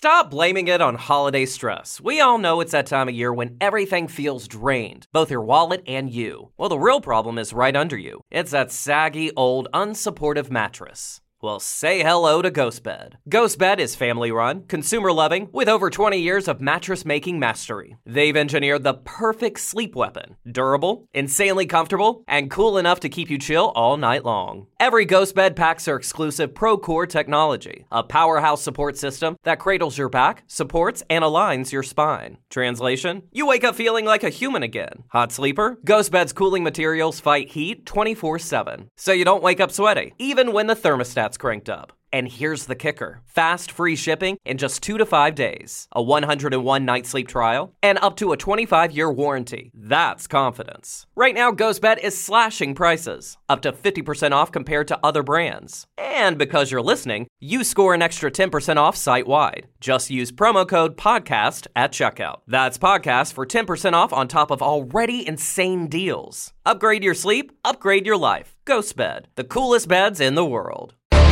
Stop blaming it on holiday stress. We all know it's that time of year when everything feels drained, both your wallet and you. Well, the real problem is right under you. It's that saggy, old, unsupportive mattress. Well, say hello to GhostBed. GhostBed is family-run, consumer-loving, with over 20 years of mattress-making mastery. They've engineered the perfect sleep weapon. Durable, insanely comfortable, and cool enough to keep you chill all night long. Every GhostBed packs their exclusive ProCore technology, a powerhouse support system that cradles your back, supports, and aligns your spine. Translation? You wake up feeling like a human again. Hot sleeper? GhostBed's cooling materials fight heat 24/7, so you don't wake up sweaty, even when the thermostat's cranked up. And here's the kicker. Fast, free shipping in just 2 to 5 days, a 101-night sleep trial, and up to a 25-year warranty. That's confidence. Right now, GhostBed is slashing prices, up to 50% off compared to other brands. And because you're listening, you score an extra 10% off site-wide. Just use promo code PODCAST at checkout. That's PODCAST for 10% off on top of already insane deals. Upgrade your sleep, upgrade your life. GhostBed, the coolest beds in the world.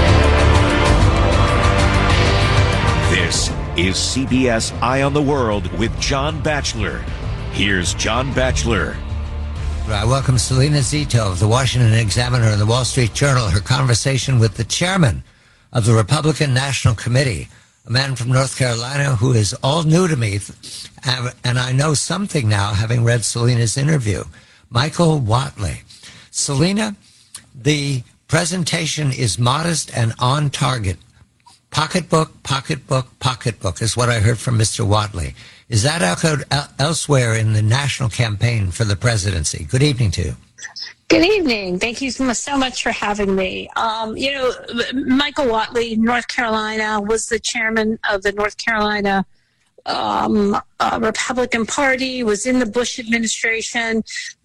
This is CBS Eye on the World with John Batchelor. Here's John Batchelor. I welcome Selena Zito of the Washington Examiner and the Wall Street Journal. Her conversation with the chairman of the Republican National Committee, a man from North Carolina who is all new to me, and I know something now having read Selena's interview, Michael Whatley. Selena, the presentation is modest and on target. Pocketbook, pocketbook, pocketbook is what I heard from Mr. Whatley. Is that echoed elsewhere in the national campaign for the presidency? Good evening to you. Good evening. Thank you so much for having me. Michael Whatley, North Carolina, was the chairman of the North Carolina Republican Party, was in the Bush administration,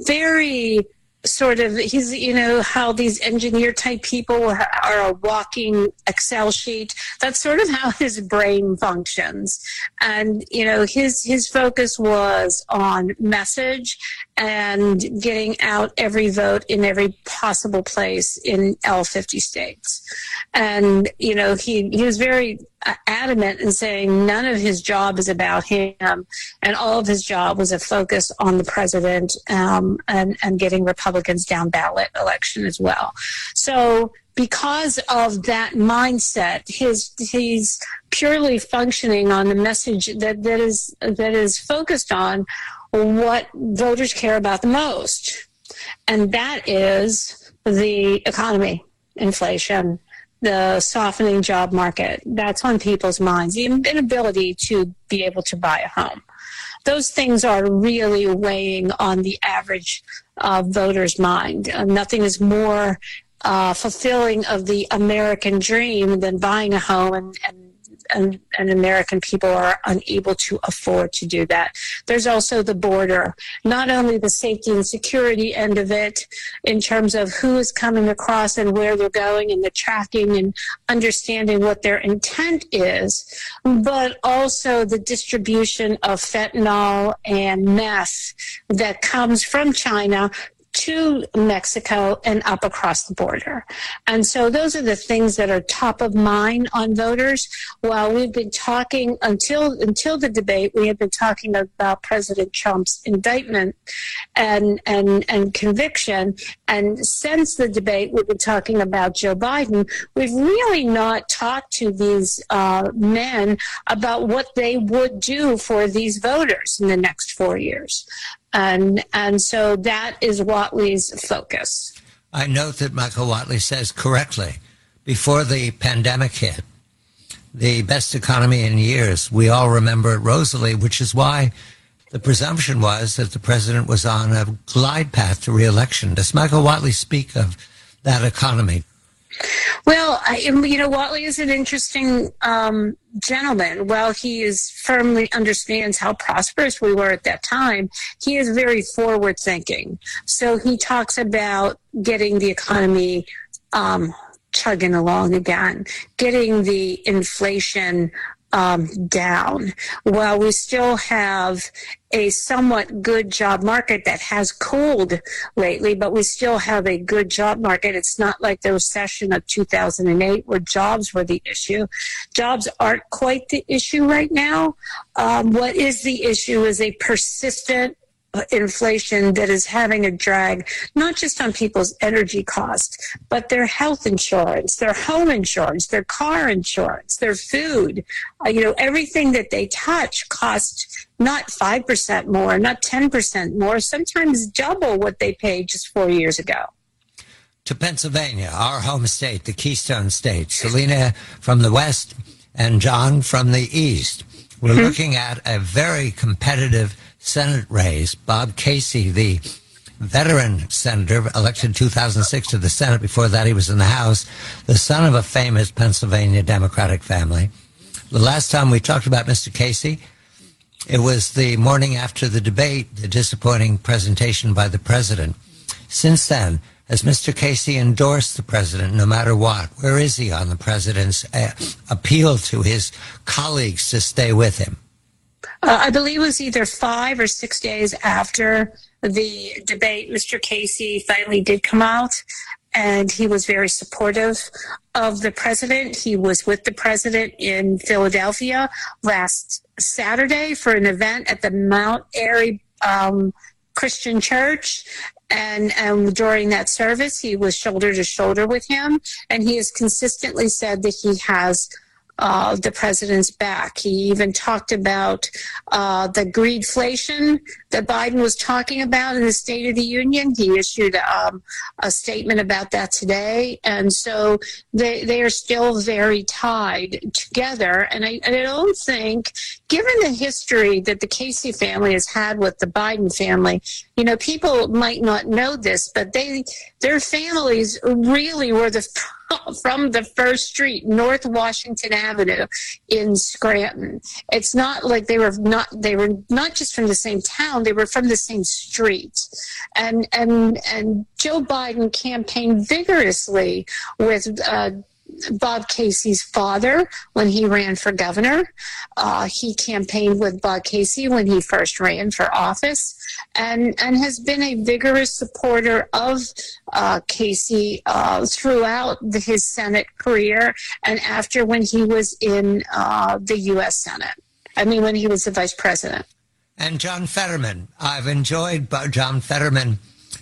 very sort of, he's, how these engineer type people are a walking Excel sheet. That's sort of how his brain functions. And, his focus was on message and getting out every vote in every possible place in all 50 states. And, he was very adamant in saying none of his job is about him, and all of his job was a focus on the president and getting Republicans down ballot election as well. So because of that mindset, he's purely functioning on the message that is focused on what voters care about the most, and that is the economy, inflation, the softening job market. That's on people's minds. The inability to be able to buy a home. Those things are really weighing on the average voter's mind. Nothing is more fulfilling of the American dream than buying a home, and American people are unable to afford to do that. There's also the border, not only the safety and security end of it in terms of who is coming across and where they're going and the tracking and understanding what their intent is, but also the distribution of fentanyl and meth that comes from China to Mexico and up across the border. And so those are the things that are top of mind on voters. While we've been talking until the debate, we have been talking about President Trump's indictment and conviction. And since the debate, we've been talking about Joe Biden. We've really not talked to these men about what they would do for these voters in the next 4 years. And so that is Whatley's focus. I note that Michael Whatley says correctly, before the pandemic hit, the best economy in years, we all remember it rosily, which is why the presumption was that the president was on a glide path to re-election. Does Michael Whatley speak of that economy? Well, Whatley is an interesting gentleman. While he firmly understands how prosperous we were at that time, he is very forward thinking. So he talks about getting the economy chugging along again, getting the inflation down. While we still have a somewhat good job market that has cooled lately, but we still have a good job market. It's not like the recession of 2008 where jobs were the issue. Jobs aren't quite the issue right now. What is the issue is a persistent inflation that is having a drag, not just on people's energy costs, but their health insurance, their home insurance, their car insurance, their food. Everything that they touch costs not 5% more, not 10% more, sometimes double what they paid just 4 years ago. To Pennsylvania, our home state, the Keystone State. Selena from the west and John from the east. We're looking at a very competitive Senate race. Bob Casey, the veteran senator elected in 2006 to the Senate. Before that, he was in the House, the son of a famous Pennsylvania Democratic family. The last time we talked about Mr. Casey, it was the morning after the debate, the disappointing presentation by the president. Since then, has Mr. Casey endorsed the president no matter what? Where is he on the president's appeal to his colleagues to stay with him? I believe it was either 5 or 6 days after the debate, Mr. Casey finally did come out, and he was very supportive of the president. He was with the president in Philadelphia last Saturday for an event at the Mount Airy Christian Church. And during that service, he was shoulder to shoulder with him, and he has consistently said that he has the president's back. He even talked about the greedflation that Biden was talking about in the State of the Union. He issued a statement about that today. And so they are still very tied together. And I don't think, given the history that the Casey family has had with the Biden family, people might not know this, but their families really were from the First Street, North Washington Avenue in Scranton. It's not like they were not just from the same town, they were from the same street. And Joe Biden campaigned vigorously with Bob Casey's father when he ran for governor. He campaigned with Bob Casey when he first ran for office, and has been a vigorous supporter of Casey throughout his Senate career and after when he was in the U.S. Senate. When he was the vice president. And John Fetterman. I've enjoyed John Fetterman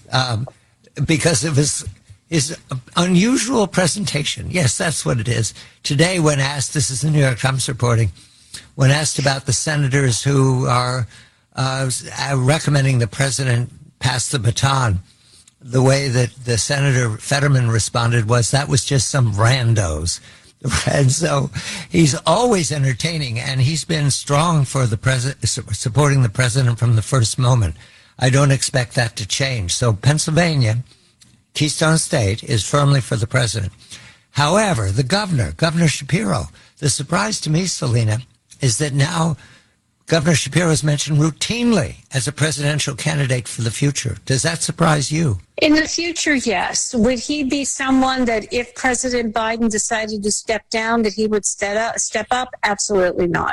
because of his unusual presentation. Yes, that's what it is. Today, when asked, this is the New York Times reporting, when asked about the senators who are recommending the president pass the baton, the way that the Senator Fetterman responded was that was just some randos. And so he's always entertaining, and he's been strong for the president, supporting the president from the first moment. I don't expect that to change. So Pennsylvania, Keystone State, is firmly for the president. However, the Governor Shapiro, the surprise to me, Selena, is that now Governor Shapiro is mentioned routinely as a presidential candidate for the future. Does that surprise you? In the future, yes. Would he be someone that if President Biden decided to step down, that he would step up? Absolutely not.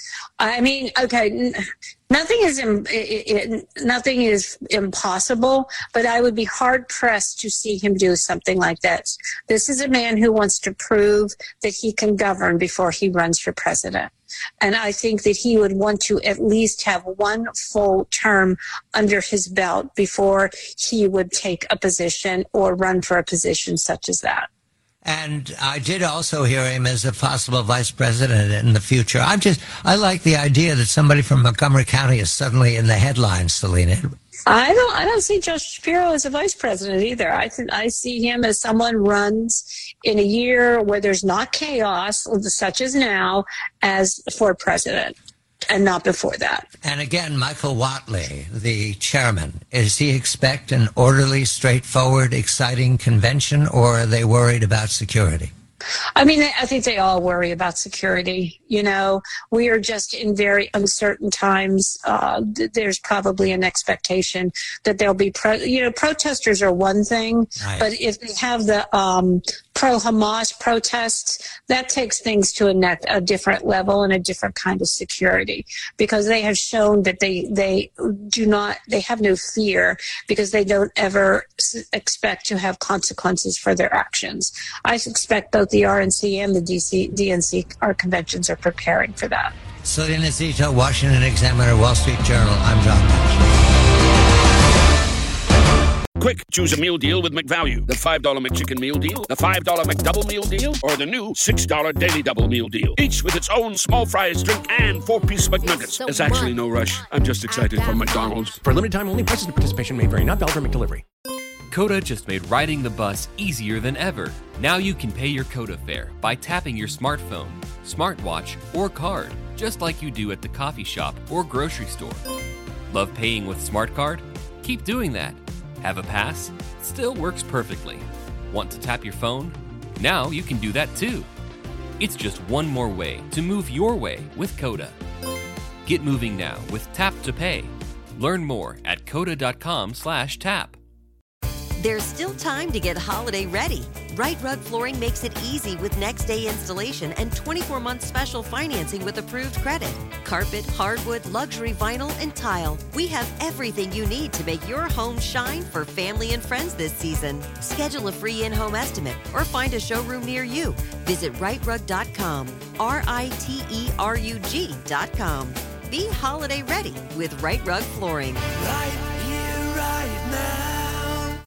Okay, nothing is impossible, but I would be hard pressed to see him do something like that. This is a man who wants to prove that he can govern before he runs for president. And I think that he would want to at least have one full term under his belt before he would take a position or run for a position such as that. And I did also hear him as a possible vice president in the future. I like the idea that somebody from Montgomery County is suddenly in the headlines, Selena. I don't see Josh Shapiro as a vice president either. I see him as someone runs in a year where there's not chaos, such as now, as for president, and not before that. And again, Michael Whatley, the chairman, does he expect an orderly, straightforward, exciting convention, or are they worried about security? I mean, I think they all worry about security. You know, we are just in very uncertain times. There's probably an expectation that there'll be, protesters are one thing, right. But if they have the pro-Hamas protests, that takes things to a different level and a different kind of security, because they have shown that they have no fear, because they don't ever expect to have consequences for their actions. I expect both the RNC and the DNC, our conventions are preparing for that. Selena Zito, Washington Examiner, Wall Street Journal. I'm John Batchelor. Quick, choose a meal deal with McValue. The $5 McChicken meal deal, the $5 McDouble meal deal, or the new $6 Daily Double meal deal. Each with its own small fries, drink, and 4-piece McNuggets. There's actually no rush. I'm just excited for McDonald's. For limited time only, prices and participation may vary. Not valid for McDelivery. Coda just made riding the bus easier than ever. Now you can pay your Coda fare by tapping your smartphone, smartwatch, or card, just like you do at the coffee shop or grocery store. Love paying with Smart Card? Keep doing that. Have a pass? Still works perfectly. Want to tap your phone? Now you can do that too. It's just one more way to move your way with Coda. Get moving now with Tap to Pay. Learn more at coda.com/tap. There's still time to get holiday ready. Right Rug Flooring makes it easy with next-day installation and 24-month special financing with approved credit. Carpet, hardwood, luxury vinyl, and tile. We have everything you need to make your home shine for family and friends this season. Schedule a free in-home estimate or find a showroom near you. Visit rightrug.com, RITERUG.com. Be holiday ready with Right Rug Flooring. Right here, right now.